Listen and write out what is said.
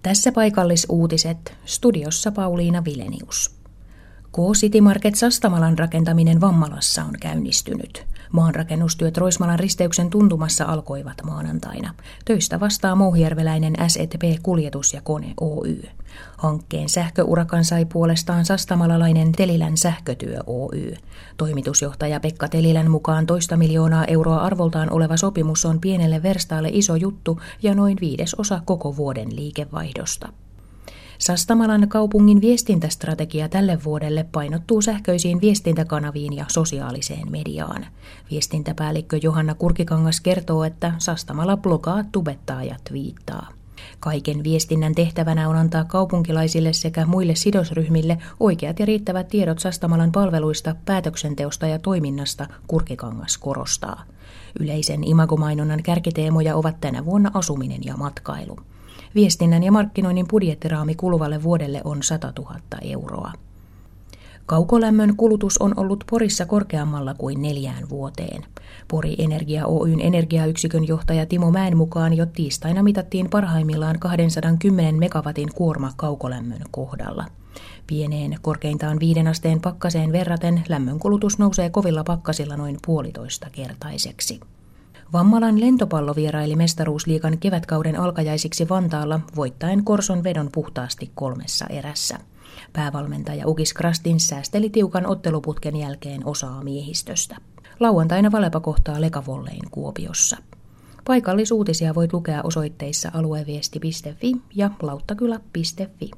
Tässä paikallisuutiset, studiossa Pauliina Vilenius. K-City Market Sastamalan rakentaminen Vammalassa on käynnistynyt. Maanrakennustyöt Roismalan risteyksen tuntumassa alkoivat maanantaina. Töistä vastaa mouhijärveläinen S&P Kuljetus ja Kone Oy. Hankkeen sähköurakan sai puolestaan sastamalalainen Telilän sähkötyö Oy. Toimitusjohtaja Pekka Telilän mukaan 2 miljoonaa euroa arvoltaan oleva sopimus on pienelle verstaalle iso juttu ja noin 1/5 koko vuoden liikevaihdosta. Sastamalan kaupungin viestintästrategia tälle vuodelle painottuu sähköisiin viestintäkanaviin ja sosiaaliseen mediaan. Viestintäpäällikkö Johanna Kurkikangas kertoo, että Sastamala blogaa, tubettaa ja twiittaa. Kaiken viestinnän tehtävänä on antaa kaupunkilaisille sekä muille sidosryhmille oikeat ja riittävät tiedot Sastamalan palveluista, päätöksenteosta ja toiminnasta, Kurkikangas korostaa. Yleisen imagomainonnan kärkiteemoja ovat tänä vuonna asuminen ja matkailu. Viestinnän ja markkinoinnin budjettiraami kuluvalle vuodelle on 100 000 euroa. Kaukolämmön kulutus on ollut Porissa korkeammalla kuin 4 vuoteen. Pori Energia Oyn energiayksikön johtaja Timo Mäen mukaan jo tiistaina mitattiin parhaimmillaan 210 megawatin kuorma kaukolämmön kohdalla. Pieneen, korkeintaan 5 asteen pakkaseen verraten lämmönkulutus nousee kovilla pakkasilla noin 1,5-kertaiseksi. Vammalan lentopallo vieraili mestaruusliigan kevätkauden alkajaisiksi Vantaalla voittaen Korson vedon puhtaasti 3 erässä. Päävalmentaja Ukis Krastins säästeli tiukan otteluputken jälkeen osaa miehistöstä. Lauantaina Valepa kohtaa Lekavollein Kuopiossa. Paikallisuutisia voit lukea osoitteissa alueviesti.fi ja lauttakylä.fi.